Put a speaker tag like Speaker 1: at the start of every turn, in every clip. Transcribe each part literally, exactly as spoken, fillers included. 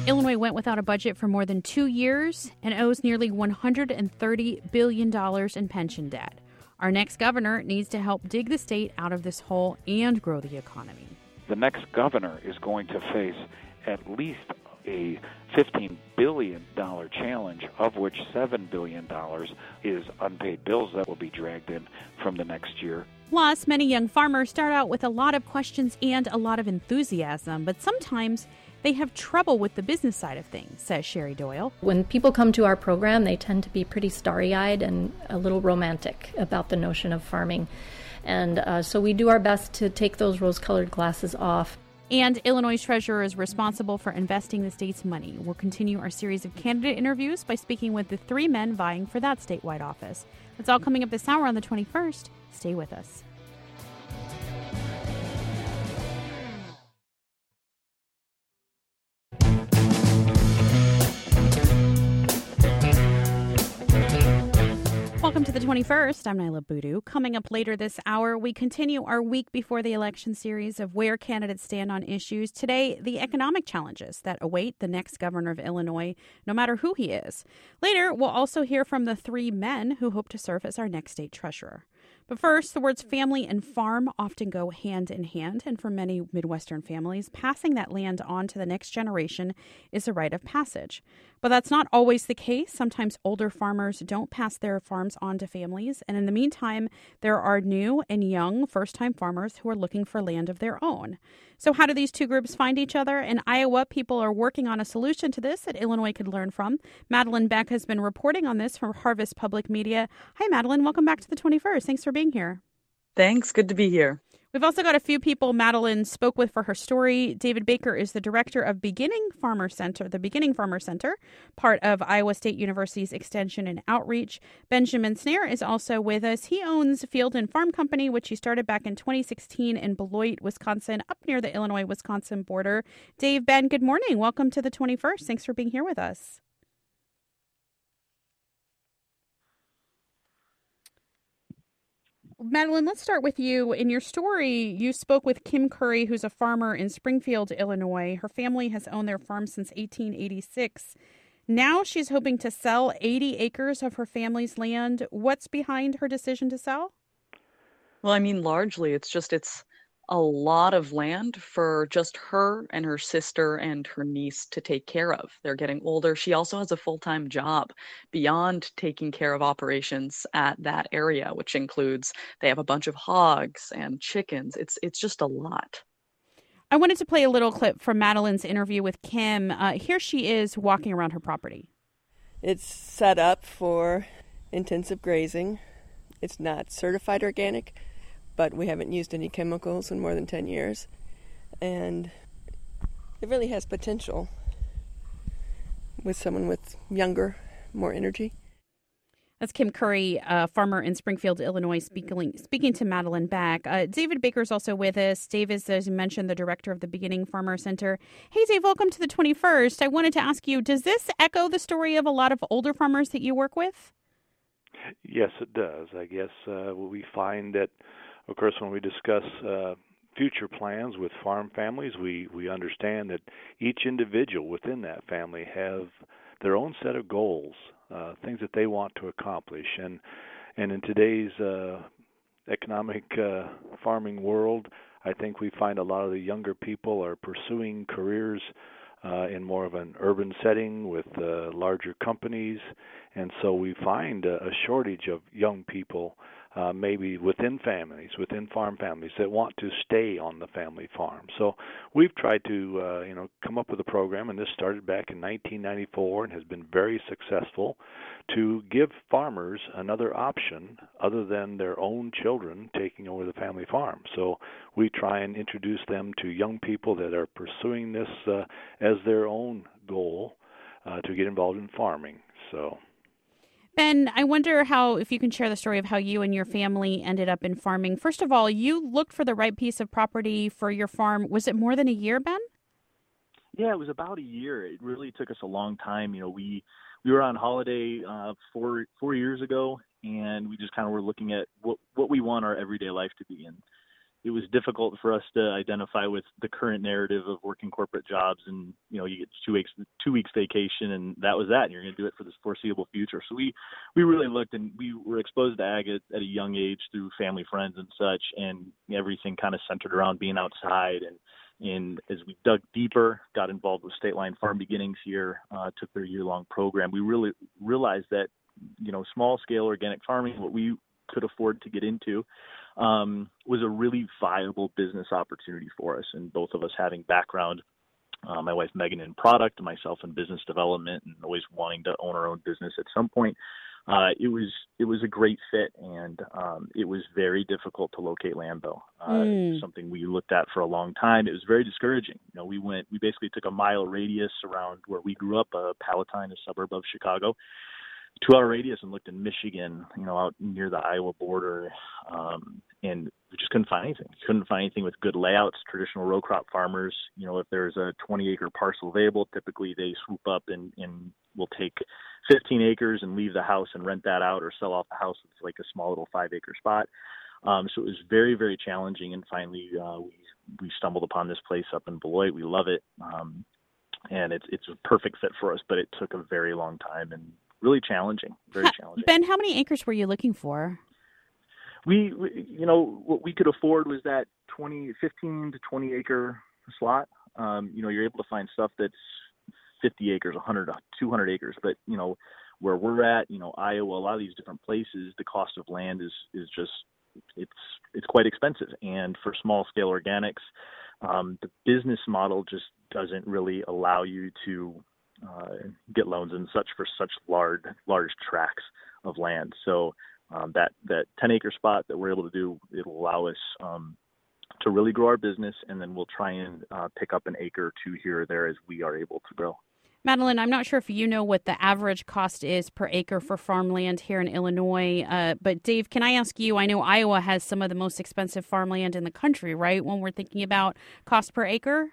Speaker 1: Illinois went without a budget for more than two years and owes nearly one hundred thirty billion dollars in pension debt. Our next governor needs to help dig the state out of this hole and grow the economy.
Speaker 2: The next governor is going to face at least a fifteen billion dollars challenge, of which seven billion dollars is unpaid bills that will be dragged in from the next year.
Speaker 1: Plus, many young farmers start out with a lot of questions and a lot of enthusiasm, but sometimes they have trouble with the business side of things, says Sherry Doyle.
Speaker 3: When people come to our program, they tend to be pretty starry-eyed and a little romantic about the notion of farming. And uh, so we do our best to take those rose-colored glasses off.
Speaker 1: And Illinois' treasurer is responsible for investing the state's money. We'll continue our series of candidate interviews by speaking with the three men vying for that statewide office. That's all coming up this hour on the twenty-first. Stay with us. Welcome to the twenty-first. I'm Nyla Boodoo. Coming up later this hour, we continue our week before the election series of where candidates stand on issues. Today, the economic challenges that await the next governor of Illinois, no matter who he is. Later, we'll also hear from the three men who hope to serve as our next state treasurer. But first, the words family and farm often go hand in hand, and for many Midwestern families, passing that land on to the next generation is a rite of passage. But that's not always the case. Sometimes older farmers don't pass their farms on to families, and in the meantime, there are new and young first-time farmers who are looking for land of their own. So how do these two groups find each other? In Iowa, people are working on a solution to this that Illinois could learn from. Madeline Beck has been reporting on this from Harvest Public Media. Hi, Madeline. Welcome back to the twenty-first. Thanks for being here.
Speaker 4: Thanks. Good to be here.
Speaker 1: We've also got a few people Madeline spoke with for her story. David Baker is the director of Beginning Farmer Center, the Beginning Farmer Center, part of Iowa State University's Extension and Outreach. Benjamin Snare is also with us. He owns Field and Farm Company, which he started back in twenty sixteen in Beloit, Wisconsin, up near the Illinois-Wisconsin border. Dave, Ben, good morning. Welcome to the twenty-first. Thanks for being here with us. Madeline, let's start with you. In your story, you spoke with Kim Curry, who's a farmer in Springfield, Illinois. Her family has owned their farm since eighteen eighty-six. Now she's hoping to sell eighty acres of her family's land. What's behind her decision to sell?
Speaker 4: Well, I mean, largely it's just it's a lot of land for just her and her sister and her niece to take care of. They're getting older. She also has a full-time job beyond taking care of operations at that area, which includes they have a bunch of hogs and chickens. It's it's just a lot.
Speaker 1: I wanted to play a little clip from Madeline's interview with Kim. Uh, here she is walking around her property.
Speaker 5: It's set up for intensive grazing. It's not certified organic, but we haven't used any chemicals in more than ten years. And it really has potential with someone with younger, more energy.
Speaker 1: That's Kim Curry, a farmer in Springfield, Illinois, speaking speaking to Madeline Beck. Uh, David Baker's also with us. Dave is, as you mentioned, the director of the Beginning Farmer Center. Hey, Dave, welcome to the twenty-first. I wanted to ask you, does this echo the story of a lot of older farmers that you work with?
Speaker 6: Yes, it does. I guess uh, we find that, of course, when we discuss uh, future plans with farm families, we, we understand that each individual within that family have their own set of goals, uh, things that they want to accomplish. And and in today's uh, economic uh, farming world, I think we find a lot of the younger people are pursuing careers uh, in more of an urban setting with uh, larger companies. And so we find a, a shortage of young people Uh, maybe within families, within farm families that want to stay on the family farm. So we've tried to, uh, you know, come up with a program, and this started back in nineteen ninety-four and has been very successful to give farmers another option other than their own children taking over the family farm. So we try and introduce them to young people that are pursuing this uh, as their own goal uh, to get involved in farming. So.
Speaker 1: Ben, I wonder how, if you can share the story of how you and your family ended up in farming. First of all, you looked for the right piece of property for your farm. Was it more than a year, Ben?
Speaker 7: Yeah, it was about a year. It really took us a long time. You know, we we were on holiday uh, four four years ago, and we just kind of were looking at what what we want our everyday life to be in. it was difficult for us to identify with the current narrative of working corporate jobs, and you know, you get two weeks two weeks vacation, and that was that, and you're going to do it for this foreseeable future. So we we really looked, and we were exposed to ag at, at a young age through family, friends, and such, and everything kind of centered around being outside. And and as we dug deeper, got involved with State Line Farm Beginnings here, uh, took their year-long program, we really realized that, you know, small-scale organic farming, what we could afford to get into, um, was a really viable business opportunity for us. And both of us having background, uh, my wife Megan in product, myself in business development, and always wanting to own our own business at some point, uh, it was it was a great fit. And um, it was very difficult to locate land, though. Uh,
Speaker 1: Mm.
Speaker 7: Something we looked at for a long time. It was very discouraging. You know, we went we basically took a mile radius around where we grew up, uh, Palatine, a suburb of Chicago, two-hour radius, and looked in Michigan, you know, out near the Iowa border, um, and we just couldn't find anything. Couldn't find anything with good layouts. Traditional row crop farmers, you know, if there's a twenty-acre parcel available, typically they swoop up and, and will take fifteen acres and leave the house and rent that out, or sell off the house with like a small little five-acre spot. Um, so it was very, very challenging, and finally uh, we we stumbled upon this place up in Beloit. We love it, um, and it's it's a perfect fit for us, but it took a very long time and really challenging, very challenging.
Speaker 1: Ben, how many acres were you looking for?
Speaker 7: We, we, you know, what we could afford was that twenty, fifteen to twenty acre slot. Um, you know, you're able to find stuff that's fifty acres, one hundred, two hundred acres, but you know, where we're at, you know, Iowa, a lot of these different places, the cost of land is, is just, it's, it's quite expensive. And for small scale organics, um, the business model just doesn't really allow you to Uh, get loans and such for such large large tracts of land. So um, that that ten acre spot that we're able to do, it'll allow us um, to really grow our business, and then we'll try and uh, pick up an acre or two here or there as we are able to grow.
Speaker 1: Madeline, I'm not sure if you know what the average cost is per acre for farmland here in Illinois, uh, but Dave, can I ask you, I know Iowa has some of the most expensive farmland in the country, right, when we're thinking about cost per acre?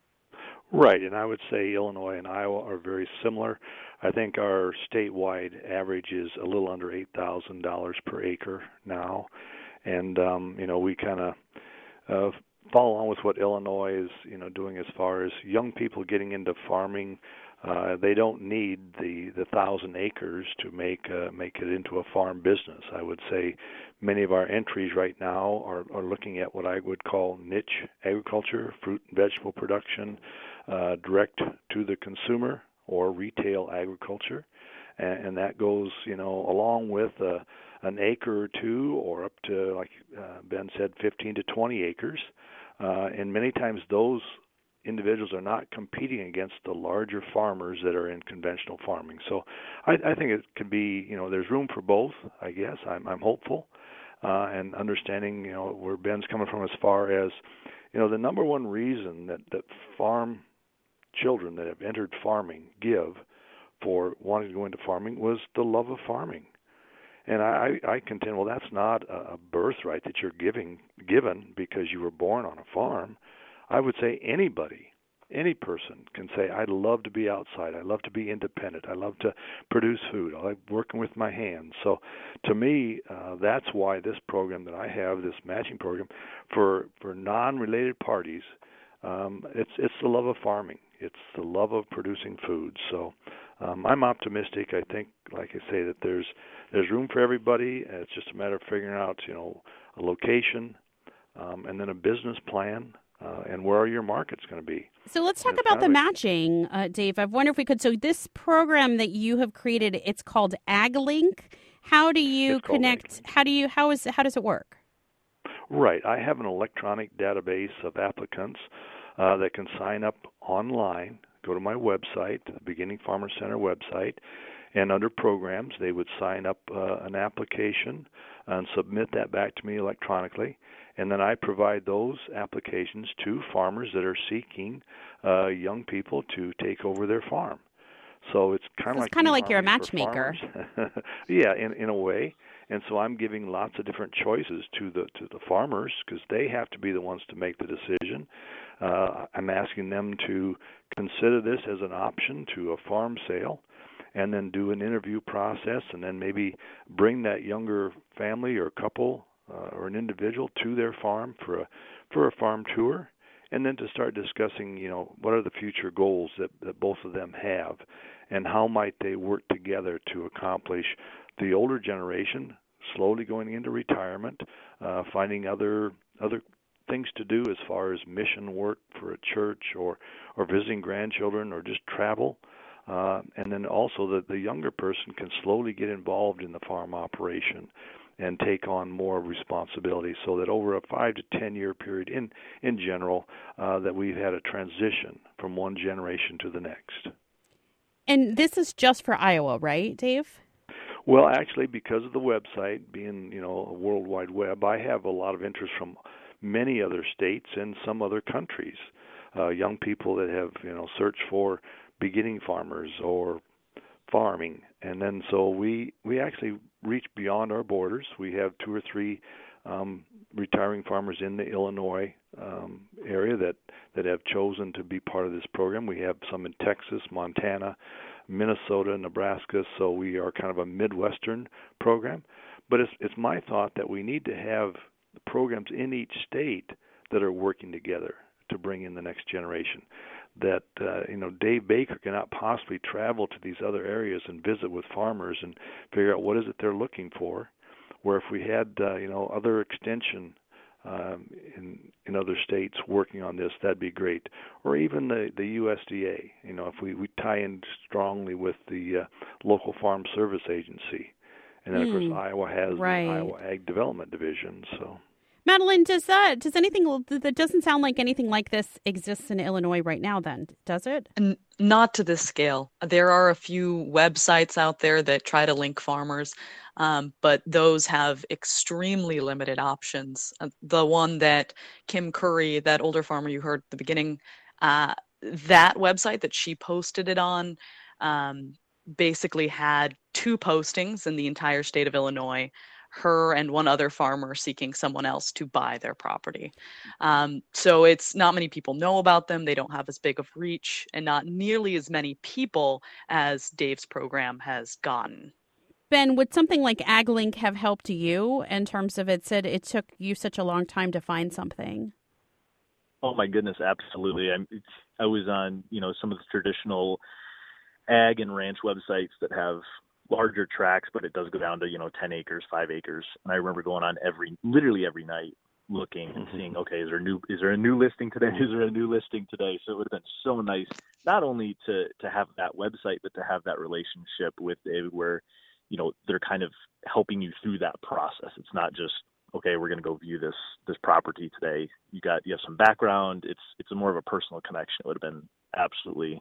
Speaker 6: Right, and I would say Illinois and Iowa are very similar. I think our statewide average is a little under eight thousand dollars per acre now, and um, you know, we kind of uh, follow along with what Illinois is, you know, doing as far as young people getting into farming. Uh, they don't need the the thousand acres to make uh, make it into a farm business. I would say many of our entries right now are, are looking at what I would call niche agriculture, fruit and vegetable production, uh, direct to the consumer, or retail agriculture, and, and that goes, you know, along with uh, an acre or two, or up to, like uh, Ben said, fifteen to twenty acres, uh, and many times those individuals are not competing against the larger farmers that are in conventional farming. So I, I think it can be, you know, there's room for both, I guess. I'm, I'm hopeful, uh, and understanding, you know, where Ben's coming from as far as, you know, the number one reason that, that farm children that have entered farming give for wanting to go into farming was the love of farming. And I, I contend, well, that's not a birthright that you're giving given because you were born on a farm. I would say anybody, any person can say, I love to be outside. I love to be independent. I love to produce food. I like working with my hands. So to me, uh, that's why this program that I have, this matching program, for, for non-related parties, um, it's it's the love of farming. It's the love of producing food. So um, I'm optimistic. I think, like I say, that there's there's room for everybody. It's just a matter of figuring out, you know, a location, um, and then a business plan. Uh, and where are your markets going to be?
Speaker 1: So let's talk about the matching, uh, Dave. I wonder if we could. So this program that you have created, it's called AgLink. How do you connect? How do you? How is? How does it work?
Speaker 6: Right. I have an electronic database of applicants uh, that can sign up online. Go to my website, the Beginning Farmer Center website, and under programs, they would sign up uh, an application and submit that back to me electronically. And then I provide those applications to farmers that are seeking uh, young people to take over their farm. So it's kind of
Speaker 1: so
Speaker 6: like
Speaker 1: kind of like you're a matchmaker.
Speaker 6: Yeah, in in a way. And so I'm giving lots of different choices to the to the farmers because they have to be the ones to make the decision. Uh, I'm asking them to consider this as an option to a farm sale, and then do an interview process, and then maybe bring that younger family or couple uh, or an individual to their farm for a for a farm tour, and then to start discussing, you know, what are the future goals that, that both of them have, and how might they work together to accomplish the older generation slowly going into retirement, uh, finding other other things to do as far as mission work for a church or, or visiting grandchildren or just travel. Uh, and then also that the younger person can slowly get involved in the farm operation and take on more responsibility, so that over a five to ten year period in, in general, uh, that we've had a transition from one generation to the next.
Speaker 1: And this is just for Iowa, right, Dave?
Speaker 6: Well, actually, because of the website being, you know, a World Wide Web, I have a lot of interest from many other states and some other countries. Uh, young people that have, you know, searched for beginning farmers or farming, and then so we we actually reach beyond our borders. We have two or three um, retiring farmers in the Illinois um, area that that have chosen to be part of this program. We have some in Texas, Montana, Minnesota, Nebraska. So we are kind of a Midwestern program. But it's it's my thought that we need to have programs in each state that are working together to bring in the next generation. That uh, you know, Dave Baker cannot possibly travel to these other areas and visit with farmers and figure out what is it they're looking for. Where if we had uh, you know, other extension um, in in other states working on this, that'd be great. Or even the the U S D A. You know, if we, we tie in strongly with the uh, local Farm Service Agency, and then of course
Speaker 1: Mm,
Speaker 6: Iowa has
Speaker 1: right.
Speaker 6: the Iowa Ag Development Division. So.
Speaker 1: Madeline, does that does anything that doesn't sound like anything like this exists in Illinois right now? Then does it?
Speaker 4: And not to this scale. There are a few websites out there that try to link farmers, um, but those have extremely limited options. Uh, the one that Kim Curry, that older farmer you heard at the beginning, uh, that website that she posted it on, um, basically had two postings in the entire state of Illinois, her and one other farmer seeking someone else to buy their property. Um, so it's not many people know about them. They don't have as big of reach, and not nearly as many people as Dave's program has gotten.
Speaker 1: Ben, would something like AgLink have helped you in terms of it said it took you such a long time to find something?
Speaker 7: Oh my goodness, absolutely. I'm, I was on, you know, some of the traditional ag and ranch websites that have larger tracts, but it does go down to, you know, ten acres, five acres. And I remember going on every, literally every night looking and seeing, okay, is there a new, is there a new listing today? Is there a new listing today? So it would have been so nice, not only to, to have that website, but to have that relationship with David where, you know, they're kind of helping you through that process. It's not just, okay, we're going to go view this, this property today. You got, you have some background. It's, it's a more of a personal connection. It would have been absolutely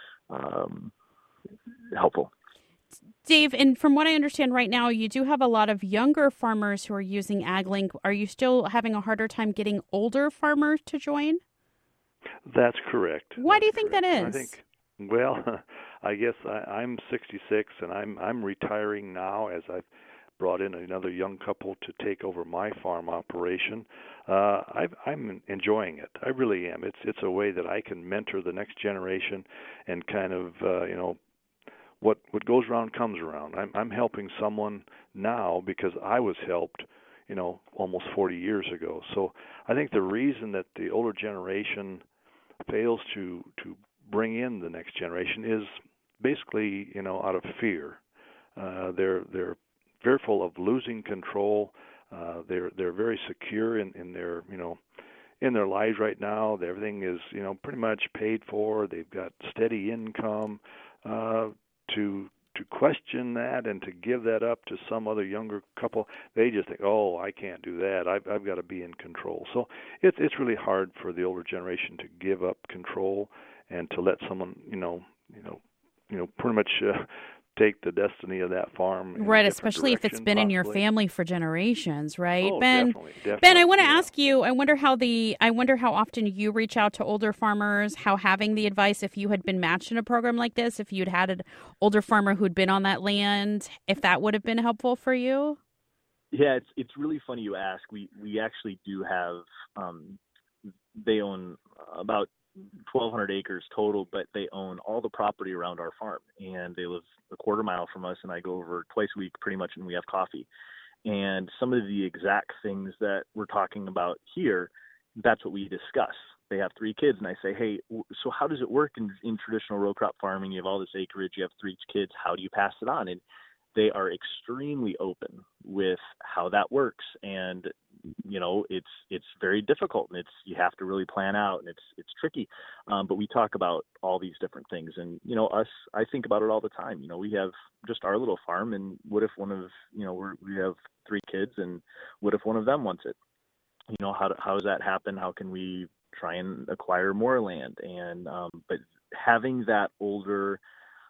Speaker 7: um, helpful.
Speaker 1: Dave, and from what I understand right now, you do have a lot of younger farmers who are using AgLink. Are you still having a harder time getting older farmers to join?
Speaker 6: That's correct.
Speaker 1: Why
Speaker 6: That's
Speaker 1: do you think
Speaker 6: correct.
Speaker 1: that
Speaker 6: I
Speaker 1: is?
Speaker 6: think, well, I guess I, I'm sixty-six and I'm I'm retiring now, as I've brought in another young couple to take over my farm operation. Uh, I've, I'm enjoying it. I really am. It's it's a way that I can mentor the next generation and kind of uh, you know. What what goes around comes around. I'm I'm helping someone now because I was helped, you know, almost forty years ago. So I think the reason that the older generation fails to to bring in the next generation is basically, you know, out of fear. Uh, they're they're fearful of losing control. Uh, they're they're very secure in, in their you know in their lives right now. Everything is you know pretty much paid for. They've got steady income. Uh, to to question that and to give that up to some other younger couple, they just think, oh, I can't do that. I've I've got to be in control. So it's it's really hard for the older generation to give up control and to let someone you know you know you know pretty much uh, take the destiny of that farm.
Speaker 1: Right, especially if it's been
Speaker 6: possibly.
Speaker 1: in your family for generations, right?
Speaker 6: Oh,
Speaker 1: Ben,
Speaker 6: definitely, definitely,
Speaker 1: Ben, I want to
Speaker 6: yeah.
Speaker 1: ask you, I wonder how the I wonder how often you reach out to older farmers, how having the advice, if you had been matched in a program like this, if you'd had an older farmer who'd been on that land, if that would have been helpful for you?
Speaker 7: Yeah, it's it's really funny you ask. We we actually do have um, they own about twelve hundred acres total, but they own all the property around our farm, and they live a quarter mile from us, and I go over twice a week pretty much, and we have coffee. And some of the exact things that we're talking about here, that's what we discuss. They have three kids, and I say, hey, so how does it work in, in traditional row crop farming? You have all this acreage, you have three kids, how do you pass it on? And they are extremely open with how that works. And, you know, it's it's very difficult, and it's you have to really plan out, and it's it's tricky. Um, but we talk about all these different things. And, you know, us, I think about it all the time. You know, we have just our little farm, and what if one of, you know, we're, we have three kids, and what if one of them wants it? You know, how, how does that happen? How can we try and acquire more land? And um, but having that older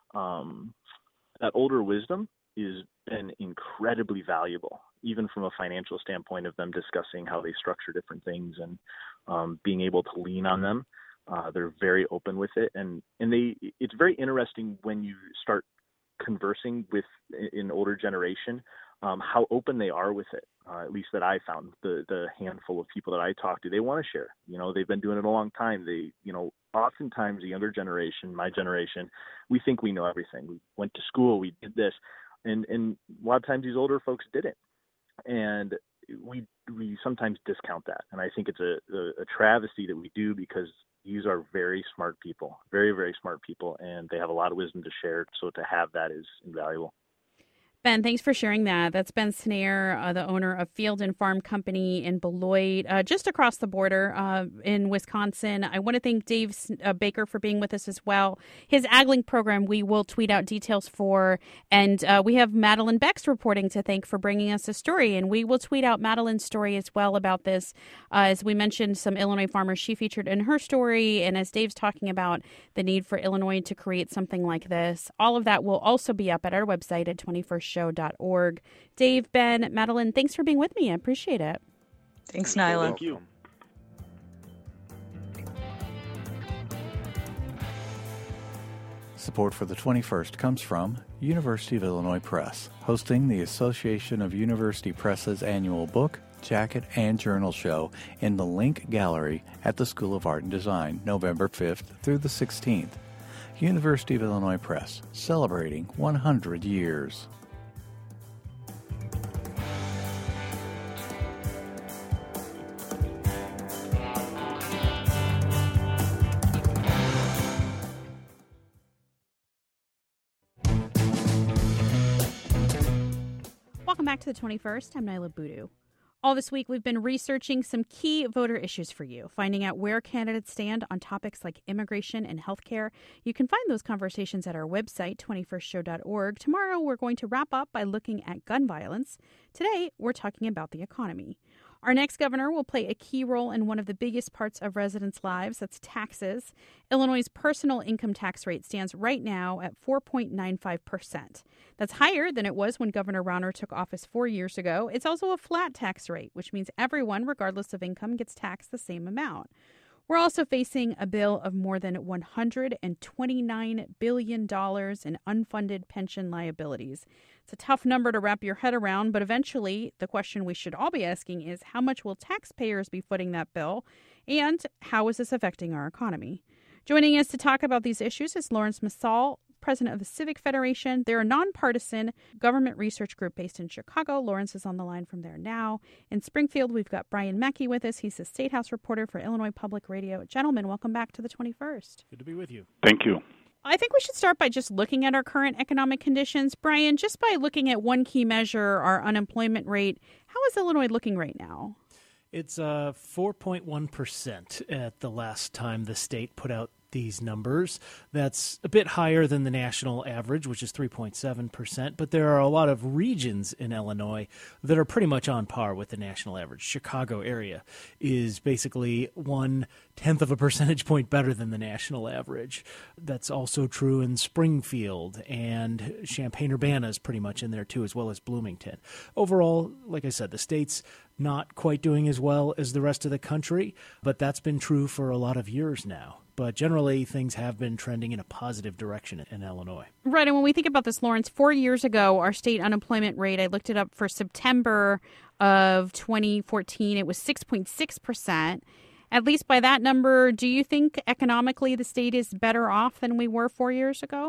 Speaker 7: um, that older wisdom has been incredibly valuable, even from a financial standpoint of them discussing how they structure different things and um, being able to lean on them. Uh, they're very open with it, and and they it's very interesting when you start conversing with an older generation, um, how open they are with it. Uh, at least that I found, the the handful of people that I talk to, they want to share. You know, they've been doing it a long time. They, you know, oftentimes the younger generation, my generation, we think we know everything. We went to school, we did this, and and a lot of times these older folks didn't, and we we sometimes discount that. And I think it's a, a, a travesty that we do, because these are very smart people, very, very smart people, and they have a lot of wisdom to share. So to have that is invaluable.
Speaker 1: Ben, thanks for sharing that. That's Ben Snare, uh, the owner of Field and Farm Company in Beloit, uh, just across the border uh, in Wisconsin. I want to thank Dave uh, Baker for being with us as well. His AgLink program, we will tweet out details for. And uh, we have Madeline Beck's reporting to thank for bringing us a story. And we will tweet out Madeline's story as well about this. Uh, as we mentioned, some Illinois farmers she featured in her story. And as Dave's talking about the need for Illinois to create something like this, all of that will also be up at our website at twenty-first show dot org. Dave, Ben, Madeline, thanks for being with me. I appreciate it.
Speaker 4: Thanks, Nyla.
Speaker 7: Thank you.
Speaker 8: Support for the twenty-first comes from University of Illinois Press, hosting the Association of University Press's annual book, jacket, and journal show in the Link Gallery at the School of Art and Design, November fifth through the sixteenth. University of Illinois Press, celebrating one hundred years.
Speaker 1: Welcome back to the twenty-first. I'm Nyla Boodoo. All this week, we've been researching some key voter issues for you, finding out where candidates stand on topics like immigration and healthcare. You can find those conversations at our website, twenty-first show dot org. Tomorrow, we're going to wrap up by looking at gun violence. Today, we're talking about the economy. Our next governor will play a key role in one of the biggest parts of residents' lives, that's taxes. Illinois' personal income tax rate stands right now at four point nine five percent. That's higher than it was when Governor Rauner took office four years ago. It's also a flat tax rate, which means everyone, regardless of income, gets taxed the same amount. We're also facing a bill of more than one hundred twenty-nine billion dollars in unfunded pension liabilities. It's a tough number to wrap your head around, but eventually the question we should all be asking is, how much will taxpayers be footing that bill, and how is this affecting our economy? Joining us to talk about these issues is Lawrence Masal, president of the Civic Federation. They're a nonpartisan government research group based in Chicago. Lawrence is on the line from there now. In Springfield, we've got Brian Mackey with us. He's the State House reporter for Illinois Public Radio. Gentlemen, welcome back to the twenty-first.
Speaker 9: Good to be with you.
Speaker 2: Thank you.
Speaker 1: I think we should start by just looking at our current economic conditions. Brian, just by looking at one key measure, our unemployment rate, how is Illinois looking right now?
Speaker 9: It's uh, four point one percent at the last time the state put out these numbers. That's a bit higher than the national average, which is three point seven percent, but there are a lot of regions in Illinois that are pretty much on par with the national average. Chicago area is basically one-tenth of a percentage point better than the national average. That's also true in Springfield, and Champaign-Urbana is pretty much in there too, as well as Bloomington. Overall, like I said, the state's not quite doing as well as the rest of the country, but that's been true for a lot of years now. But generally, things have been trending in a positive direction in Illinois.
Speaker 1: Right. And when we think about this, Lawrence, four years ago, our state unemployment rate, I looked it up for September of twenty fourteen, it was six point six percent. At least by that number, do you think economically the state is better off than we were four years ago?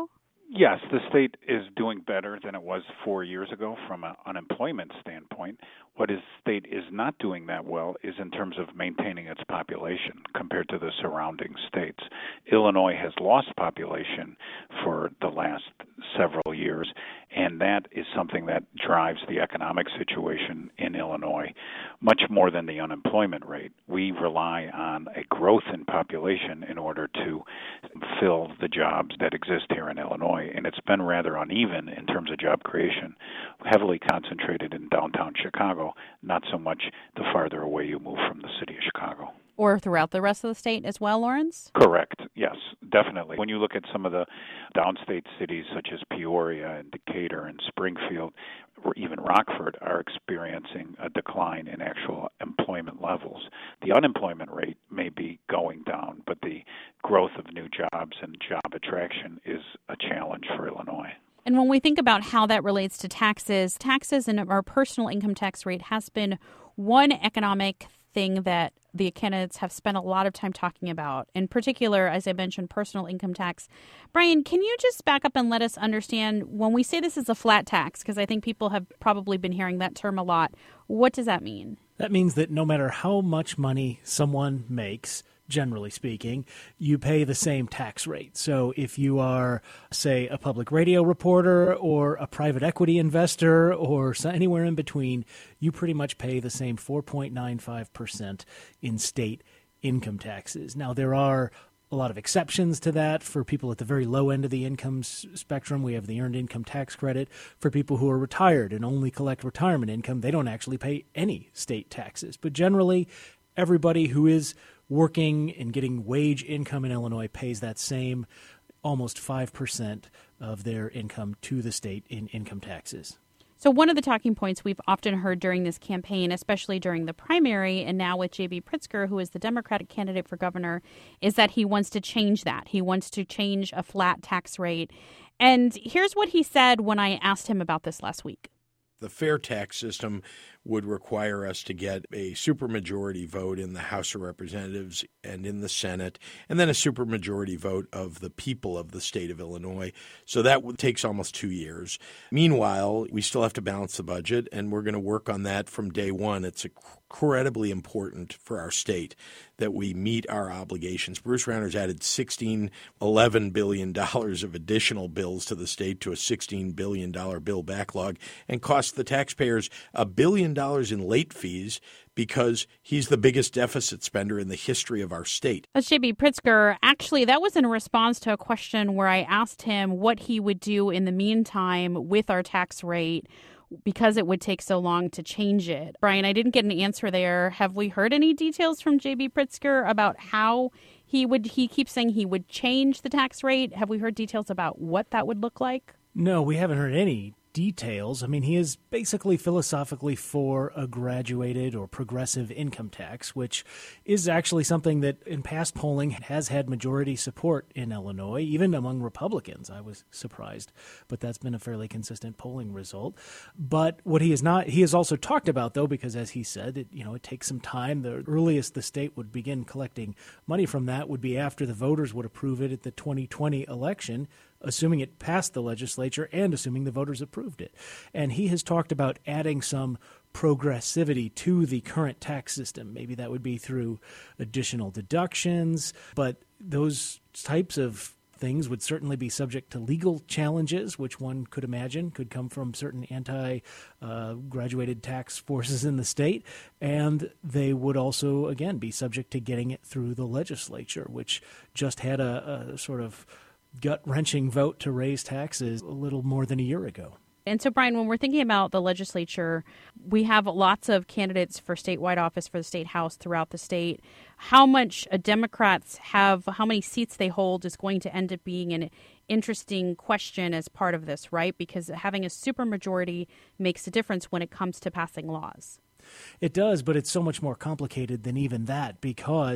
Speaker 2: Yes, the state is doing better than it was four years ago from an unemployment standpoint. What the state is not doing that well is in terms of maintaining its population compared to the surrounding states. Illinois has lost population for the last several years, and that is something that drives the economic situation in Illinois much more than the unemployment rate. We rely on a growth in population in order to fill the jobs that exist here in Illinois, and it's been rather uneven in terms of job creation, heavily concentrated in downtown Chicago, not so much the farther away you move from the city of Chicago.
Speaker 1: Or throughout the rest of the state as well, Lawrence?
Speaker 2: Correct, yes, definitely. When you look at some of the downstate cities such as Peoria and Decatur and Springfield, or even Rockford, are experiencing a decline in actual employment levels. The unemployment rate may be going down, but the growth of new jobs and job attraction is a challenge for Illinois.
Speaker 1: And when we think about how that relates to taxes, taxes and our personal income tax rate has been one economic thing that the candidates have spent a lot of time talking about. In particular, as I mentioned, personal income tax. Brian, can you just back up and let us understand when we say this is a flat tax, because I think people have probably been hearing that term a lot, what does that mean?
Speaker 9: That means that no matter how much money someone makes, generally speaking, you pay the same tax rate. So if you are, say, a public radio reporter or a private equity investor or anywhere in between, you pretty much pay the same four point nine five percent in state income taxes. Now, there are a lot of exceptions to that. For people at the very low end of the income spectrum, we have the Earned Income Tax Credit. For people who are retired and only collect retirement income, they don't actually pay any state taxes. But generally, everybody who is working and getting wage income in Illinois pays that same almost five percent of their income to the state in income taxes.
Speaker 1: So one of the talking points we've often heard during this campaign, especially during the primary and now with J B. Pritzker, who is the Democratic candidate for governor, is that he wants to change that. He wants to change a flat tax rate. And here's what he said when I asked him about this last week.
Speaker 10: The fair tax system would require us to get a supermajority vote in the House of Representatives and in the Senate, and then a supermajority vote of the people of the state of Illinois. So that takes almost two years. Meanwhile, we still have to balance the budget, and we're going to work on that from day one. It's incredibly important for our state that we meet our obligations. Bruce Rauner's added sixteen, eleven billion dollars of additional bills to the state to a sixteen billion dollars bill backlog and cost the taxpayers a billion dollars in late fees because he's the biggest deficit spender in the history of our state.
Speaker 1: That's J B. Pritzker. Actually, that was in response to a question where I asked him what he would do in the meantime with our tax rate because it would take so long to change it. Brian, I didn't get an answer there. Have we heard any details from J B. Pritzker about how he would, he keeps saying he would change the tax rate? Have we heard details about what that would look like?
Speaker 9: No, we haven't heard any details. I mean, he is basically philosophically for a graduated or progressive income tax, which is actually something that in past polling has had majority support in Illinois, even among Republicans. I was surprised, but that's been a fairly consistent polling result. But what he has not, he has also talked about, though, because as he said, it, you know, it takes some time. The earliest the state would begin collecting money from that would be after the voters would approve it at the twenty twenty election, assuming it passed the legislature and assuming the voters approved it. And he has talked about adding some progressivity to the current tax system. Maybe that would be through additional deductions, but those types of things would certainly be subject to legal challenges, which one could imagine could come from certain anti-graduated uh, tax forces in the state. And they would also, again, be subject to getting it through the legislature, which just had a, a sort of gut-wrenching vote to raise taxes a little more than a year ago.
Speaker 1: And so, Brian, when we're thinking about the legislature, we have lots of candidates for statewide office for the state house throughout the state. How much Democrats have, how many seats they hold is going to end up being an interesting question as part of this, right? Because having a supermajority makes a difference when it comes to passing laws.
Speaker 9: It does, but it's so much more complicated than even that, because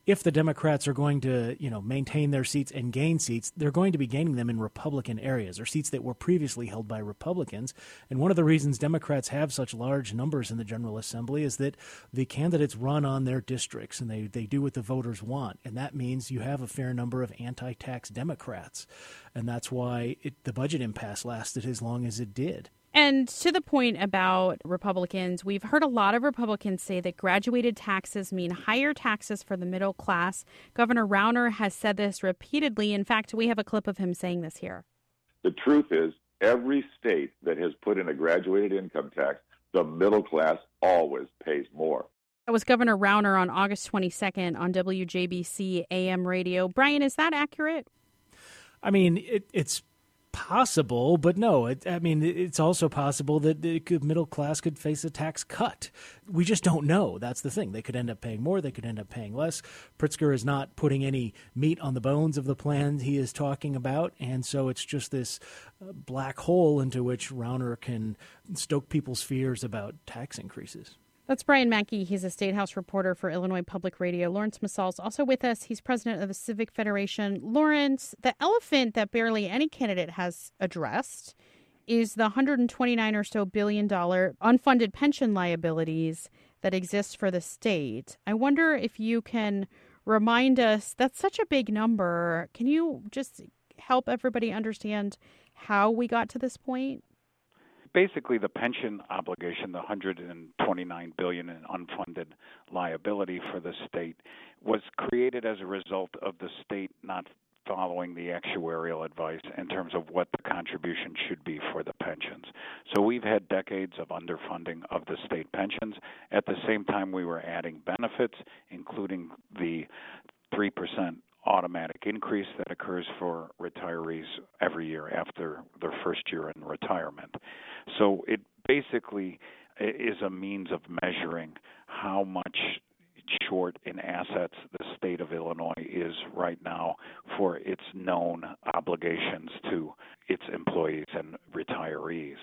Speaker 9: if the Democrats are going to, you know, maintain their seats and gain seats, they're going to be gaining them in Republican areas or seats that were previously held by Republicans. And one of the reasons Democrats have such large numbers in the General Assembly is that the candidates run on their districts and they, they do what the voters want. And that means you have a fair number of anti-tax Democrats. And that's why it, the budget impasse lasted as long as it did.
Speaker 1: And to the point about Republicans, we've heard a lot of Republicans say that graduated taxes mean higher taxes for the middle class. Governor Rauner has said this repeatedly. In fact, we have a clip of him saying this here.
Speaker 11: The truth is, every state that has put in a graduated income tax, the middle class always pays more.
Speaker 1: That was Governor Rauner on August twenty-second on W J B C A M radio. Brian, is that accurate?
Speaker 9: I mean, it, it's possible, but no. It, I mean, it's also possible that the middle class could face a tax cut. We just don't know. That's the thing. They could end up paying more. They could end up paying less. Pritzker is not putting any meat on the bones of the plan he is talking about, and so it's just this uh, black hole into which Rauner can stoke people's fears about tax increases.
Speaker 1: That's Brian Mackey. He's a State House reporter for Illinois Public Radio. Lawrence Masal's also with us. He's president of the Civic Federation. Lawrence, the elephant that barely any candidate has addressed is the one hundred twenty-nine or so billion dollar unfunded pension liabilities that exist for the state. I wonder if you can remind us, that's such a big number. Can you just help everybody understand how we got to this point?
Speaker 2: Basically, the pension obligation, the one hundred twenty-nine billion dollars in unfunded liability for the state, was created as a result of the state not following the actuarial advice in terms of what the contribution should be for the pensions. So we've had decades of underfunding of the state pensions. At the same time, we were adding benefits, including the three percent automatic increase that occurs for retirees every year after their first year in retirement. So it basically is a means of measuring how much short in assets the state of Illinois is right now for its known obligations to its employees and retirees.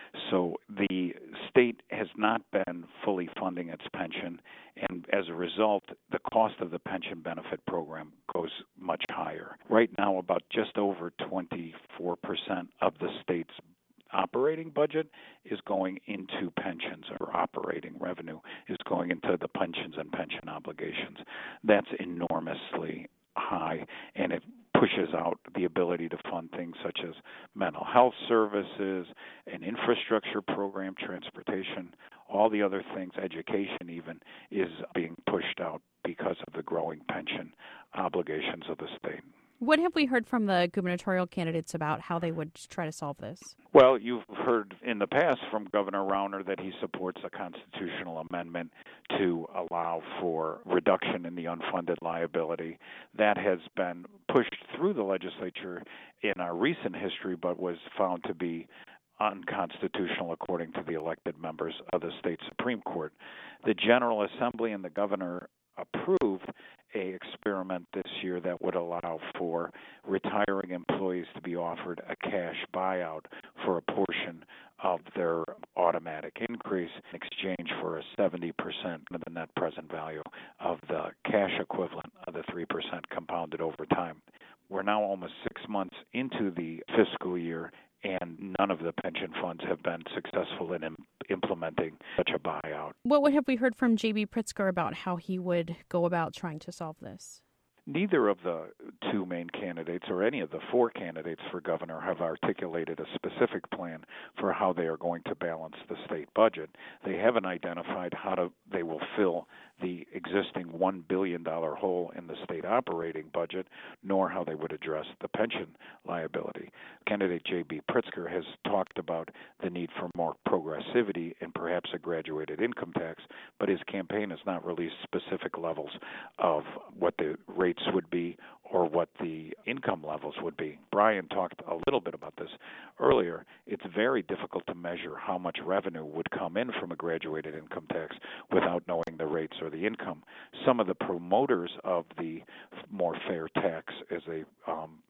Speaker 2: So the state has not been fully funding its pension, and as a result, the cost of the pension benefit program goes much higher. Right now, about just over twenty-four percent of the state's operating budget is going into pensions, or operating revenue is going into the pensions and pension obligations. That's enormously high, and it pushes out the ability to fund things such as mental health services, an infrastructure program, transportation, all the other things, education even, is being pushed out because of the growing pension obligations of the state.
Speaker 1: What have we heard from the gubernatorial candidates about how they would try to solve this?
Speaker 2: Well, you've heard in the past from Governor Rauner that he supports a constitutional amendment to allow for reduction in the unfunded liability. That has been pushed through the legislature in our recent history, but was found to be unconstitutional according to the elected members of the state Supreme Court. The General Assembly and the governor approved a experiment this year that would allow for retiring employees to be offered a cash buyout for a portion of their automatic increase in exchange for a seventy percent of the net present value of the cash equivalent of the three percent compounded over time. We're now almost six months into the fiscal year, and none of the pension funds have been successful in im- implementing such a buyout.
Speaker 1: What have we heard from J B Pritzker about how he would go about trying to solve this?
Speaker 2: Neither of the two main candidates, or any of the four candidates for governor, have articulated a specific plan for how they are going to balance the state budget. They haven't identified how to, they will fill the existing one billion dollars hole in the state operating budget, nor how they would address the pension liability. Candidate J B Pritzker has talked about the need for more progressivity and perhaps a graduated income tax, but his campaign has not released specific levels of what the rates would be or what the income levels would be. Brian talked a little bit about this earlier. It's very difficult to measure how much revenue would come in from a graduated income tax without knowing the rates or the income. Some of the promoters of the more fair tax, as they um, promote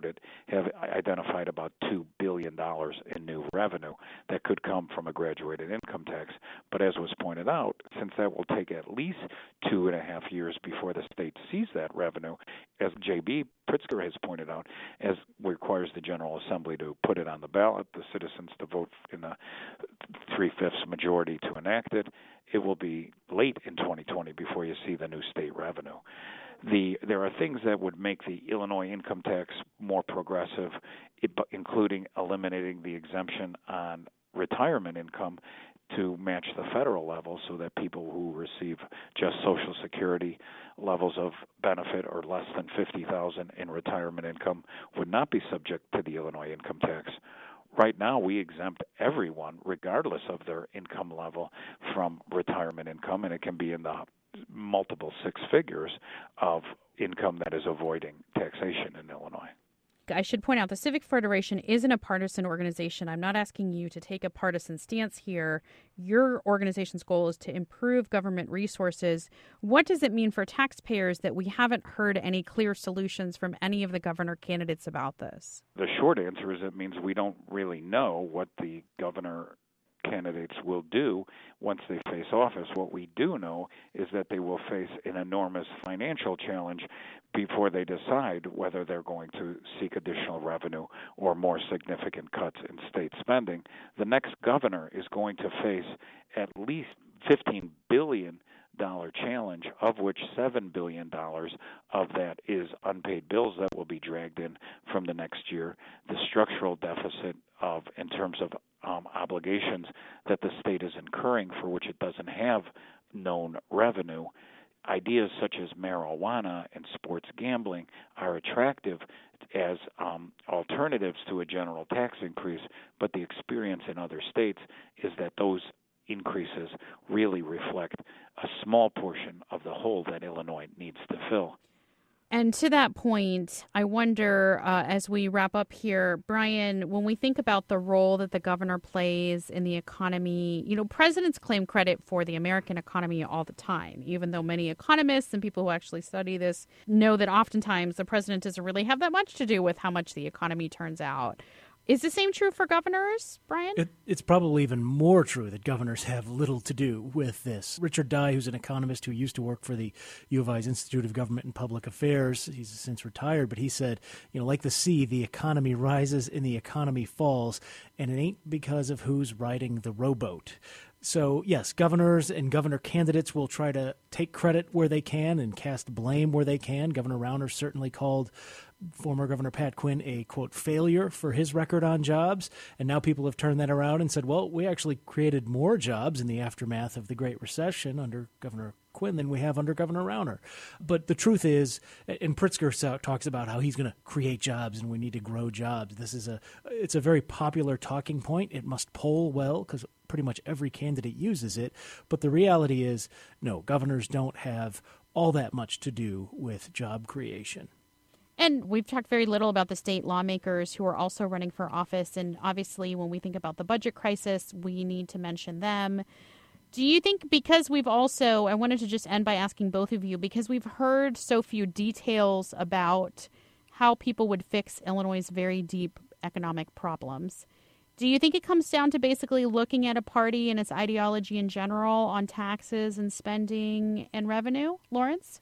Speaker 2: wrote it, have identified about two billion dollars in new revenue that could come from a graduated income tax. But as was pointed out, since that will take at least two and a half years before the state sees that revenue, as J B Pritzker has pointed out, as requires the General Assembly to put it on the ballot, the citizens to vote in a three-fifths majority to enact it, it will be late in twenty twenty before you see the new state revenue. The, there are things that would make the Illinois income tax more progressive, including eliminating the exemption on retirement income to match the federal level so that people who receive just Social Security levels of benefit or less than fifty thousand dollars in retirement income would not be subject to the Illinois income tax. Right now, we exempt everyone, regardless of their income level, from retirement income, and it can be in the multiple six figures of income that is avoiding taxation in Illinois.
Speaker 1: I should point out the Civic Federation isn't a partisan organization. I'm not asking you to take a partisan stance here. Your organization's goal is to improve government resources. What does it mean for taxpayers that we haven't heard any clear solutions from any of the governor candidates about this?
Speaker 2: The short answer is it means we don't really know what the governor candidates will do once they face office. What we do know is that they will face an enormous financial challenge before they decide whether they're going to seek additional revenue or more significant cuts in state spending. The next governor is going to face at least fifteen billion dollars challenge, of which seven billion dollars of that is unpaid bills that will be dragged in from the next year. The structural deficit of, in terms of um, obligations that the state is incurring for which it doesn't have known revenue. Ideas such as marijuana and sports gambling are attractive as um, alternatives to a general tax increase, but the experience in other states is that those increases really reflect a small portion of the hole that Illinois needs to fill.
Speaker 1: And to that point, I wonder, uh, as we wrap up here, Brian, when we think about the role that the governor plays in the economy, you know, presidents claim credit for the American economy all the time, even though many economists and people who actually study this know that oftentimes the president doesn't really have that much to do with how much the economy turns out. Is the same true for governors, Brian?
Speaker 9: It, it's probably even more true that governors have little to do with this. Richard Dye, who's an economist who used to work for the U of I's Institute of Government and Public Affairs, he's since retired, but he said, you know, like the sea, the economy rises and the economy falls, and it ain't because of who's riding the rowboat. So, yes, governors and governor candidates will try to take credit where they can and cast blame where they can. Governor Rauner certainly called former Governor Pat Quinn a, quote, failure for his record on jobs. And now people have turned that around and said, well, we actually created more jobs in the aftermath of the Great Recession under Governor Quinn than we have under Governor Rauner. But the truth is, and Pritzker talks about how he's going to create jobs and we need to grow jobs. This is a, it's a very popular talking point. It must poll well because pretty much every candidate uses it. But the reality is, no, governors don't have all that much to do with job creation.
Speaker 1: And we've talked very little about the state lawmakers who are also running for office. And obviously, when we think about the budget crisis, we need to mention them. Do you think, because we've also, I wanted to just end by asking both of you, because we've heard so few details about how people would fix Illinois' very deep economic problems, do you think it comes down to basically looking at a party and its ideology in general on taxes and spending and revenue? Lawrence?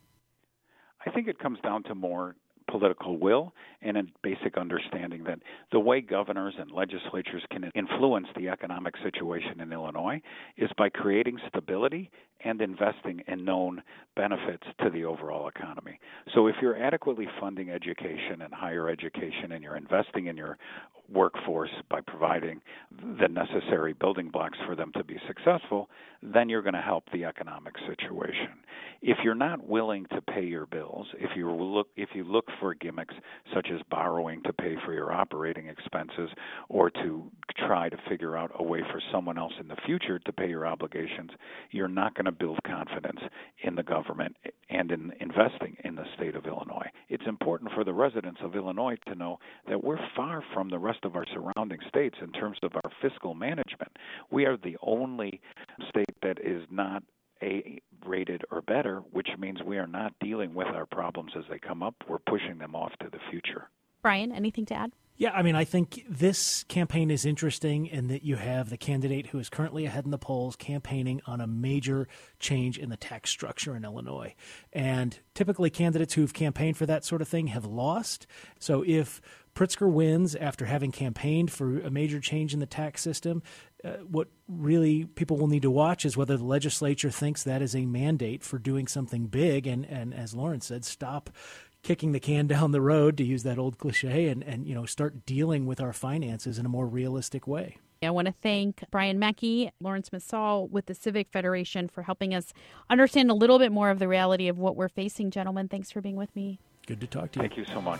Speaker 2: I think it comes down to more political will and a basic understanding that the way governors and legislatures can influence the economic situation in Illinois is by creating stability and investing in known benefits to the overall economy. So if you're adequately funding education and higher education and you're investing in your workforce by providing the necessary building blocks for them to be successful, then you're going to help the economic situation. If you're not willing to pay your bills, if you look if you look for gimmicks such as borrowing to pay for your operating expenses or to try to figure out a way for someone else in the future to pay your obligations, you're not going to build confidence in the government and in investing in the state of Illinois. It's important for the residents of Illinois to know that we're far from the rest of our surrounding states in terms of our fiscal management. We are the only state that is not A-rated or better, which means we are not dealing with our problems as they come up. We're pushing them off to the future.
Speaker 1: Brian, anything to add?
Speaker 9: Yeah, I mean, I think this campaign is interesting in that you have the candidate who is currently ahead in the polls campaigning on a major change in the tax structure in Illinois. And typically candidates who've campaigned for that sort of thing have lost. So if Pritzker wins after having campaigned for a major change in the tax system, uh, what really people will need to watch is whether the legislature thinks that is a mandate for doing something big and, and as Lauren said, stop kicking the can down the road, to use that old cliche, and, and you know start dealing with our finances in a more realistic way.
Speaker 1: I want to thank Brian Mackey, Lauren Smith-Saul with the Civic Federation for helping us understand a little bit more of the reality of what we're facing. Gentlemen, thanks for being with me.
Speaker 9: Good to talk to you.
Speaker 2: Thank you so much.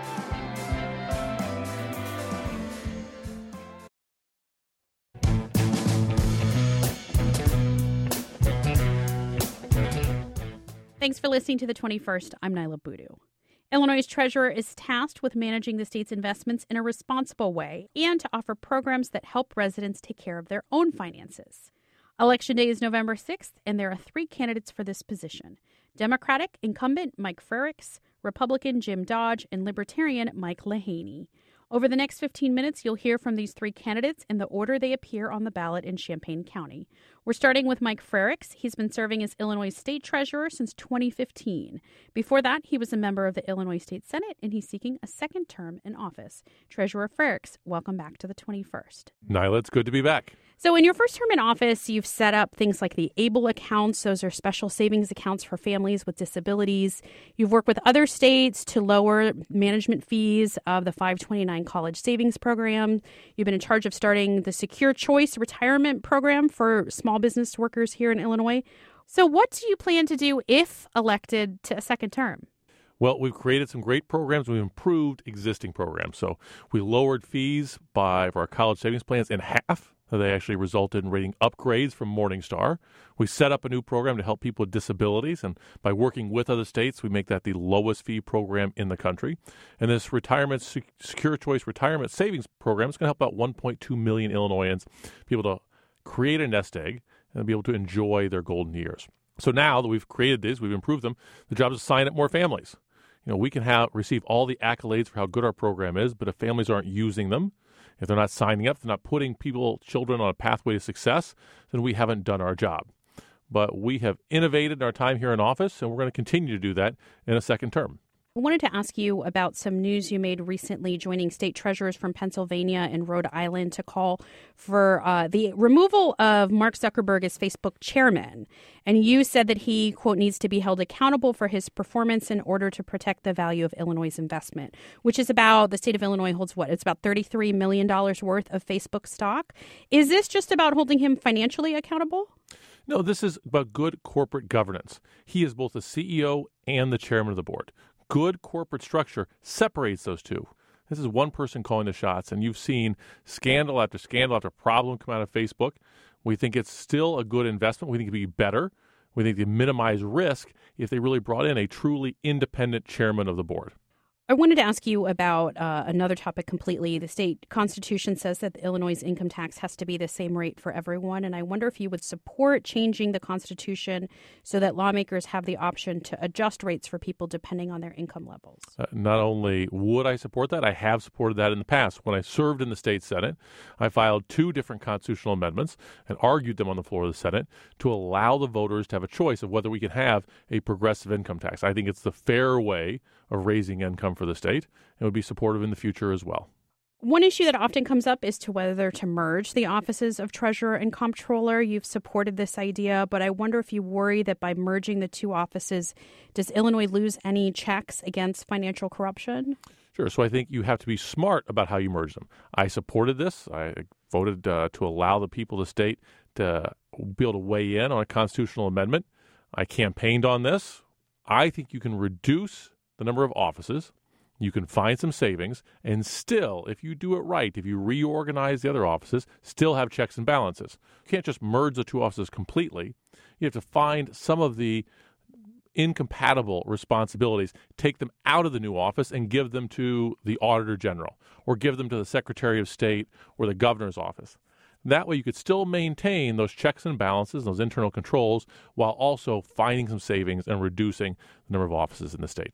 Speaker 1: Thanks for listening to The twenty-first. I'm Nyla Boodoo. Illinois' treasurer is tasked with managing the state's investments in a responsible way and to offer programs that help residents take care of their own finances. Election day is November sixth, and there are three candidates for this position: Democratic incumbent Mike Frerichs, Republican Jim Dodge, and Libertarian Mike Leahaney. Over the next fifteen minutes, you'll hear from these three candidates in the order they appear on the ballot in Champaign County. We're starting with Mike Frerichs. He's been serving as Illinois State Treasurer since twenty fifteen. Before that, he was a member of the Illinois State Senate, and he's seeking a second term in office. Treasurer Frerichs, welcome back to the twenty-first.
Speaker 12: Nyla, it's good to be back.
Speaker 1: So in your first term in office, you've set up things like the ABLE accounts. Those are special savings accounts for families with disabilities. You've worked with other states to lower management fees of the five twenty-nine College Savings Program. You've been in charge of starting the Secure Choice Retirement Program for small business workers here in Illinois. So what do you plan to do if elected to a second term?
Speaker 12: Well, we've created some great programs. We've improved existing programs. So we lowered fees by for our college savings plans in half. They actually resulted in rating upgrades from Morningstar. We set up a new program to help people with disabilities, and by working with other states, we make that the lowest fee program in the country. And this retirement Secure Choice Retirement Savings Program is going to help about one point two million Illinoisans be able to create a nest egg and be able to enjoy their golden years. So now that we've created these, we've improved them, the job is to sign up more families. You know, we can have receive all the accolades for how good our program is, but if families aren't using them, if they're not signing up, if they're not putting people, children on a pathway to success, then we haven't done our job. But we have innovated in our time here in office, and we're going to continue to do that in a second term.
Speaker 1: I wanted to ask you about some news you made recently, joining state treasurers from Pennsylvania and Rhode Island to call for uh, the removal of Mark Zuckerberg as Facebook chairman. And you said that he, quote, needs to be held accountable for his performance in order to protect the value of Illinois' investment, which is about, the state of Illinois holds what? It's about thirty-three million dollars worth of Facebook stock. Is this just about holding him financially accountable?
Speaker 12: No, this is about good corporate governance. He is both the C E O and the chairman of the board. Good corporate structure separates those two. This is one person calling the shots, and you've seen scandal after scandal after problem come out of Facebook. We think it's still a good investment. We think it would be better. We think they minimize risk if they really brought in a truly independent chairman of the board.
Speaker 1: I wanted to ask you about uh, another topic completely. The state constitution says that the Illinois' income tax has to be the same rate for everyone, and I wonder if you would support changing the constitution so that lawmakers have the option to adjust rates for people depending on their income levels.
Speaker 12: Uh, not only would I support that, I have supported that in the past. When I served in the state Senate, I filed two different constitutional amendments and argued them on the floor of the Senate to allow the voters to have a choice of whether we can have a progressive income tax. I think it's the fair way of raising income for the state, and would be supportive in the future as well.
Speaker 1: One issue that often comes up is to whether to merge the offices of treasurer and comptroller. You've supported this idea, but I wonder if you worry that by merging the two offices, does Illinois lose any checks against financial corruption?
Speaker 12: Sure. So I think you have to be smart about how you merge them. I supported this. I voted uh, to allow the people of the state to be able to weigh in on a constitutional amendment. I campaigned on this. I think you can reduce the number of offices, you can find some savings, and still, if you do it right, if you reorganize the other offices, still have checks and balances. You can't just merge the two offices completely. You have to find some of the incompatible responsibilities, take them out of the new office and give them to the Auditor General, or give them to the Secretary of State or the Governor's office. That way you could still maintain those checks and balances, those internal controls, while also finding some savings and reducing the number of offices in the state.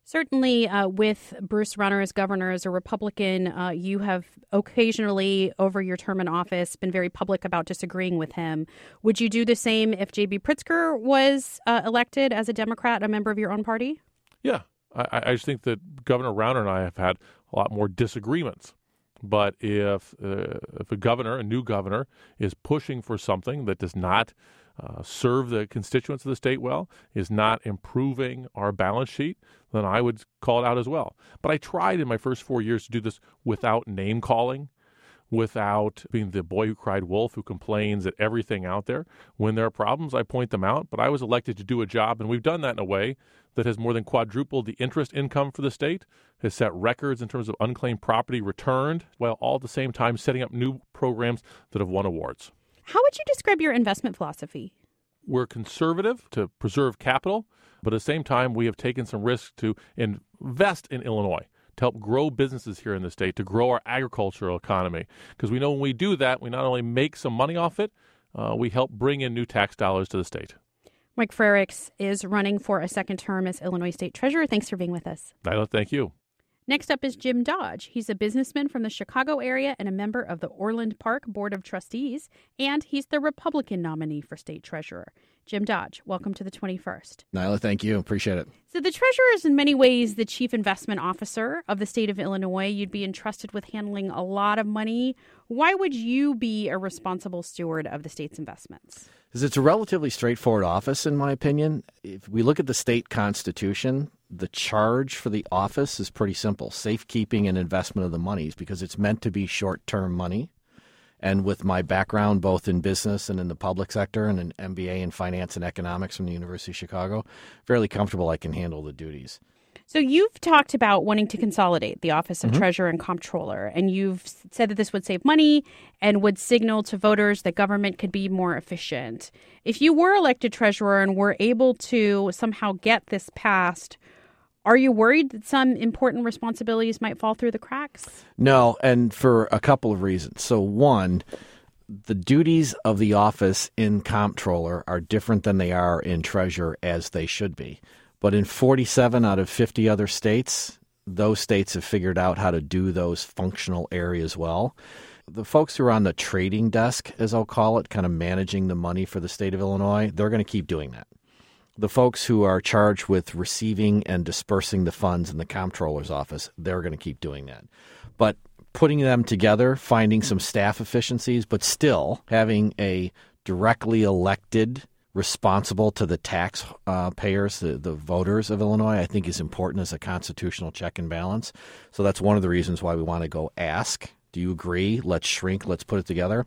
Speaker 1: Certainly, uh, with Bruce Rauner as governor, as a Republican, uh, you have occasionally, over your term in office, been very public about disagreeing with him. Would you do the same if J B Pritzker was uh, elected as a Democrat, a member of your own party?
Speaker 12: Yeah, I, I just think that Governor Rauner and I have had a lot more disagreements. But if uh, if a governor, a new governor, is pushing for something that does not uh, serve the constituents of the state well, is not improving our balance sheet, then I would call it out as well. But I tried in my first four years to do this without name calling, without being the boy who cried wolf who complains at everything out there. When there are problems, I point them out. But I was elected to do a job, and we've done that in a way that has more than quadrupled the interest income for the state, has set records in terms of unclaimed property returned, while all at the same time setting up new programs that have won awards.
Speaker 1: How would you describe your investment philosophy?
Speaker 12: We're conservative to preserve capital, but at the same time, we have taken some risks to invest in Illinois, to help grow businesses here in the state, to grow our agricultural economy. Because we know when we do that, we not only make some money off it, uh, we help bring in new tax dollars to the state.
Speaker 1: Mike Frerichs is running for a second term as Illinois State Treasurer. Thanks for being with us.
Speaker 12: Nyla, thank you.
Speaker 1: Next up is Jim Dodge. He's a businessman from the Chicago area and a member of the Orland Park Board of Trustees, and he's the Republican nominee for state treasurer. Jim Dodge, welcome to the twenty-first.
Speaker 13: Nyla, thank you. Appreciate it.
Speaker 1: So the treasurer is in many ways the chief investment officer of the state of Illinois. You'd be entrusted with handling a lot of money. Why would you be a responsible steward of the state's investments?
Speaker 13: Because it's a relatively straightforward office, in my opinion. If we look at the state constitution, the charge for the office is pretty simple: safekeeping and investment of the monies, because it's meant to be short-term money. And with my background both in business and in the public sector and an M B A in finance and economics from the University of Chicago, fairly comfortable I can handle the duties.
Speaker 1: So you've talked about wanting to consolidate the Office of
Speaker 13: Mm-hmm.
Speaker 1: Treasurer and Comptroller, and you've said that this would save money and would signal to voters that government could be more efficient. If you were elected treasurer and were able to somehow get this passed, are you worried that some important responsibilities might fall through the cracks?
Speaker 13: No, and for a couple of reasons. So one, the duties of the office in Comptroller are different than they are in Treasurer, as they should be. But in forty-seven out of fifty other states, those states have figured out how to do those functional areas well. The folks who are on the trading desk, as I'll call it, kind of managing the money for the state of Illinois, they're going to keep doing that. The folks who are charged with receiving and dispersing the funds in the Comptroller's office, they're going to keep doing that. But putting them together, finding some staff efficiencies, but still having a directly elected, responsible to the tax uh, payers, the, the voters of Illinois, I think is important as a constitutional check and balance. So that's one of the reasons why we want to go ask. Do you agree? Let's shrink. Let's put it together.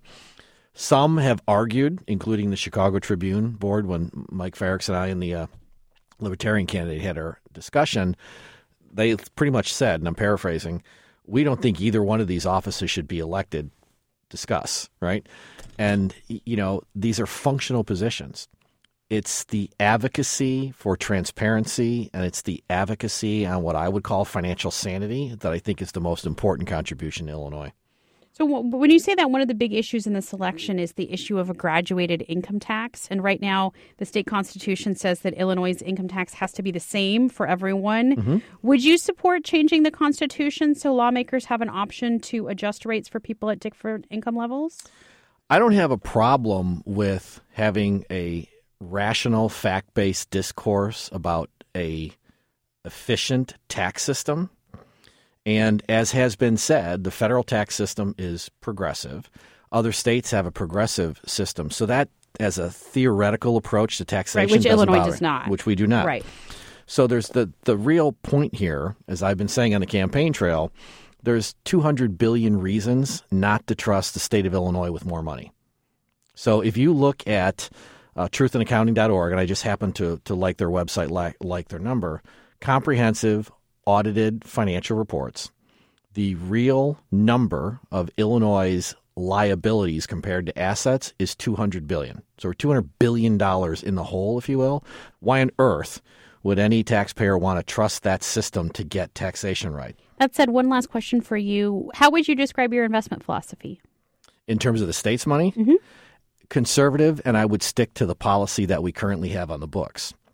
Speaker 13: Some have argued, including the Chicago Tribune board, when Mike Frerichs and I and the uh, Libertarian candidate had our discussion, they pretty much said, and I'm paraphrasing, we don't think either one of these offices should be elected. Discuss, right? And, you know, these are functional positions. It's the advocacy for transparency, and it's the advocacy on what I would call financial sanity that I think is the most important contribution to Illinois.
Speaker 1: So when you say that, one of the big issues in this election is the issue of a graduated income tax. And right now, the state constitution says that Illinois' income tax has to be the same for everyone. Mm-hmm. Would you support changing the constitution so lawmakers have an option to adjust rates for people at different income levels?
Speaker 13: I don't have a problem with having a rational, fact-based discourse about a efficient tax system. And as has been said, the federal tax system is progressive. Other states have a progressive system. So that, as a theoretical approach to taxation,
Speaker 1: right, which Illinois
Speaker 13: bother,
Speaker 1: does not.
Speaker 13: Which we do not.
Speaker 1: Right.
Speaker 13: So there's the, the real point here, as I've been saying on the campaign trail, there's two hundred billion reasons not to trust the state of Illinois with more money. So if you look at uh, truth and accounting dot org, and I just happen to, to like their website, like, like their number, comprehensive audited financial reports, the real number of Illinois' liabilities compared to assets is two hundred billion dollars. So we're two hundred billion dollars in the hole, if you will. Why on earth would any taxpayer want to trust that system to get taxation right?
Speaker 1: That said, one last question for you. How would you describe your investment philosophy?
Speaker 13: In terms of the state's money?
Speaker 1: Mm-hmm.
Speaker 13: Conservative, and I would stick to the policy that we currently have on the books.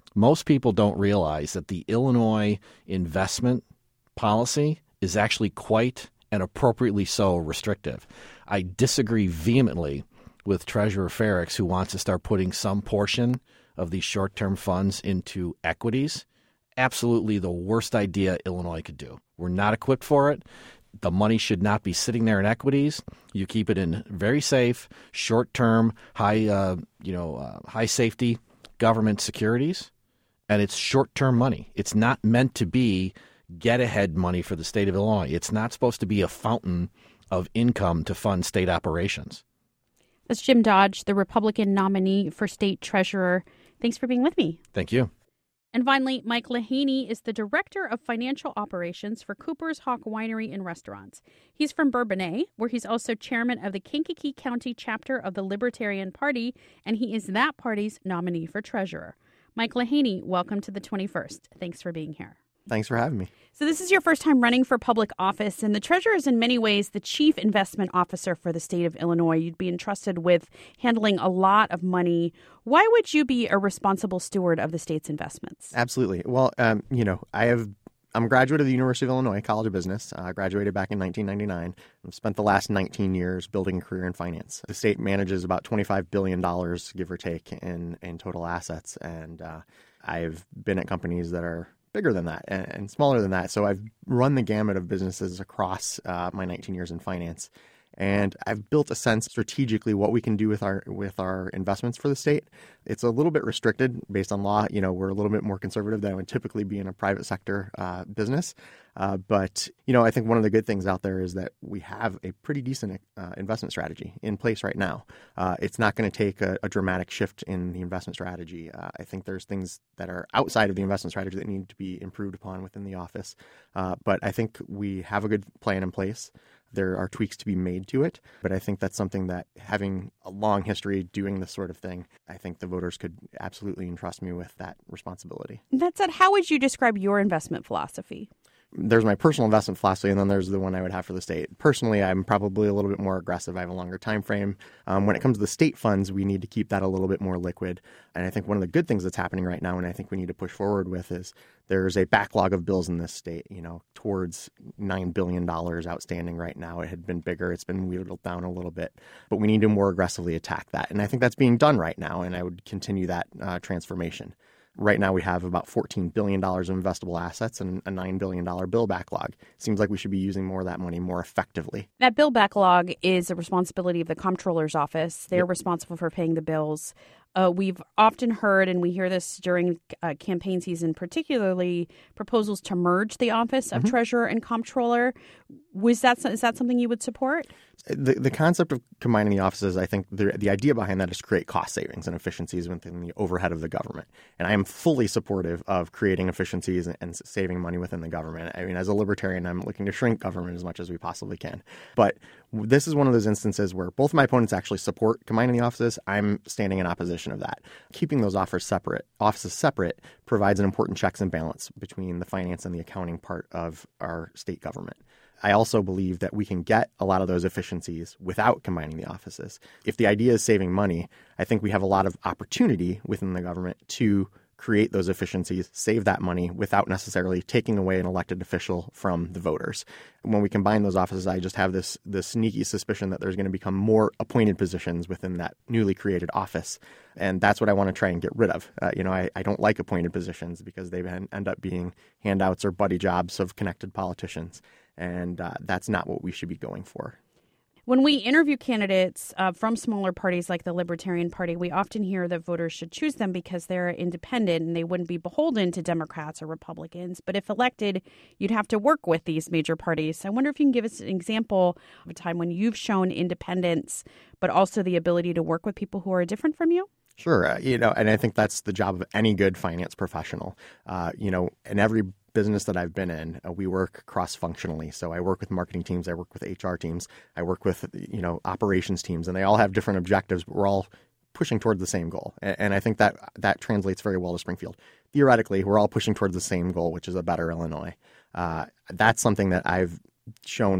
Speaker 13: Most people don't realize that the Illinois investment policy is actually quite and appropriately so restrictive. I disagree vehemently with Treasurer Ferricks, who wants to start putting some portion of these short-term funds into equities. Absolutely the worst idea Illinois could do. We're not equipped for it. The money should not be sitting there in equities. You keep it in very safe, short-term, high, uh, you know, uh, high safety government securities, and it's short-term money. It's not meant to be get-ahead money for the state of Illinois. It's not supposed to be a fountain of income to fund state operations.
Speaker 1: That's Jim Dodge, the Republican nominee for state treasurer. Thanks for being with me.
Speaker 13: Thank you.
Speaker 1: And finally, Mike Lehaney is the Director of Financial Operations for Cooper's Hawk Winery and Restaurants. He's from Bourbonnais, where he's also chairman of the Kankakee County chapter of the Libertarian Party, and he is that party's nominee for treasurer. Mike Lehaney, welcome to the twenty-first. Thanks for being here.
Speaker 14: Thanks for having me.
Speaker 1: So this is your first time running for public office, and the treasurer is in many ways the chief investment officer for the state of Illinois. You'd be entrusted with handling a lot of money. Why would you be a responsible steward of the state's investments?
Speaker 14: Absolutely. Well, um, you know, I have. I'm a graduate of the University of Illinois College of Business. I uh, graduated back in nineteen ninety-nine. I've spent the last nineteen years building a career in finance. The state manages about twenty-five billion dollars, give or take, in, in total assets. And uh, I've been at companies that are bigger than that and, and smaller than that. So I've run the gamut of businesses across uh, my nineteen years in finance. And I've built a sense strategically what we can do with our with our investments for the state. It's a little bit restricted based on law. You know, we're a little bit more conservative than I would typically be in a private sector uh, business. Uh, but, you know, I think one of the good things out there is that we have a pretty decent uh, investment strategy in place right now. Uh, it's not going to take a, a dramatic shift in the investment strategy. Uh, I think there's things that are outside of the investment strategy that need to be improved upon within the office. Uh, but I think we have a good plan in place. There are tweaks to be made to it, but I think that's something that, having a long history doing this sort of thing, I think the voters could absolutely entrust me with that responsibility.
Speaker 1: That said, how would you describe your investment philosophy?
Speaker 14: There's my personal investment philosophy, and then there's the one I would have for the state. Personally, I'm probably a little bit more aggressive. I have a longer time frame. Um, when it comes to the state funds, we need to keep that a little bit more liquid. And I think one of the good things that's happening right now, and I think we need to push forward with, is there's a backlog of bills in this state, you know, towards nine billion dollars outstanding right now. It had been bigger. It's been wheeled down a little bit. But we need to more aggressively attack that. And I think that's being done right now, and I would continue that uh, transformation. Right now, we have about fourteen billion dollars of investable assets and a nine billion dollars bill backlog. Seems like we should be using more of that money more effectively.
Speaker 1: That bill backlog is a responsibility of the comptroller's office. They're yep. responsible for paying the bills. Uh, we've often heard, and we hear this during uh, campaign season, particularly proposals to merge the office of mm-hmm. treasurer and comptroller. Was that is that something you would support?
Speaker 14: The the concept of combining the offices, I think the the idea behind that is to create cost savings and efficiencies within the overhead of the government. And I am fully supportive of creating efficiencies and, and saving money within the government. I mean, as a libertarian, I'm looking to shrink government as much as we possibly can. But this is one of those instances where both of my opponents actually support combining the offices. I'm standing in opposition of that. Keeping those offices separate, offices separate provides an important checks and balance between the finance and the accounting part of our state government. I also believe that we can get a lot of those efficiencies without combining the offices. If the idea is saving money, I think we have a lot of opportunity within the government to create those efficiencies, save that money without necessarily taking away an elected official from the voters. When we combine those offices, I just have this, this sneaky suspicion that there's going to become more appointed positions within that newly created office. And that's what I want to try and get rid of. Uh, you know, I, I don't like appointed positions because they end up being handouts or buddy jobs of connected politicians. And uh, that's not what we should be going for.
Speaker 1: When we interview candidates uh, from smaller parties like the Libertarian Party, we often hear that voters should choose them because they're independent and they wouldn't be beholden to Democrats or Republicans. But if elected, you'd have to work with these major parties. I wonder if you can give us an example of a time when you've shown independence, but also the ability to work with people who are different from you.
Speaker 14: Sure. Uh, you know, and I think that's the job of any good finance professional. Uh, you know, in every business that I've been in, uh, we work cross-functionally. So I work with marketing teams, I work with H R teams, I work with, you know, operations teams, and they all have different objectives, but we're all pushing toward the same goal. And, and I think that that translates very well to Springfield. Theoretically, we're all pushing towards the same goal, which is a better Illinois. Uh, that's something that I've shown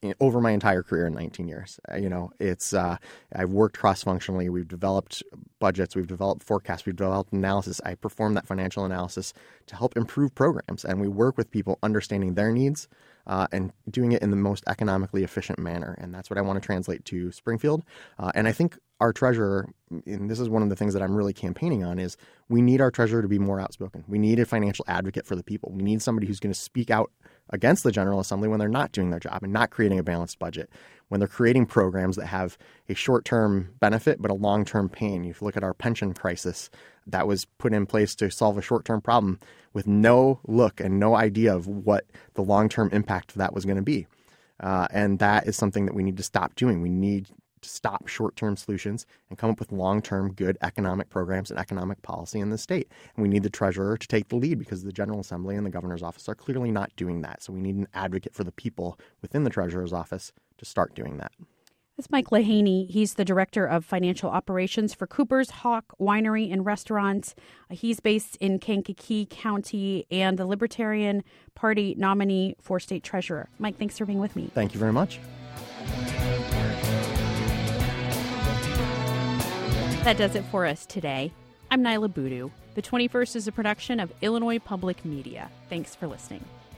Speaker 14: over my entire career in nineteen years. Uh, you know, it's uh, I've worked cross-functionally. We've developed budgets. We've developed forecasts. We've developed analysis. I perform that financial analysis to help improve programs, and we work with people understanding their needs uh, and doing it in the most economically efficient manner. And that's what I want to translate to Springfield. Uh, and I think our treasurer, and this is one of the things that I'm really campaigning on, is we need our treasurer to be more outspoken. We need a financial advocate for the people. We need somebody who's going to speak out against the General Assembly when they're not doing their job and not creating a balanced budget, when they're creating programs that have a short-term benefit but a long-term pain. If you look at our pension crisis, that was put in place to solve a short-term problem with no look and no idea of what the long-term impact of that was going to be. Uh, and that is something that we need to stop doing. We need to stop short-term solutions and come up with long-term good economic programs and economic policy in the state. And we need the treasurer to take the lead because the General Assembly and the governor's office are clearly not doing that. So we need an advocate for the people within the treasurer's office to start doing that.
Speaker 1: That's Mike Lehaney. He's the director of financial operations for Cooper's Hawk Winery and Restaurant. He's based in Kankakee County and the Libertarian Party nominee for state treasurer. Mike, thanks for being with me.
Speaker 14: Thank you very much.
Speaker 1: That does it for us today. I'm Nyla Boodoo. The twenty-first is a production of Illinois Public Media. Thanks for listening.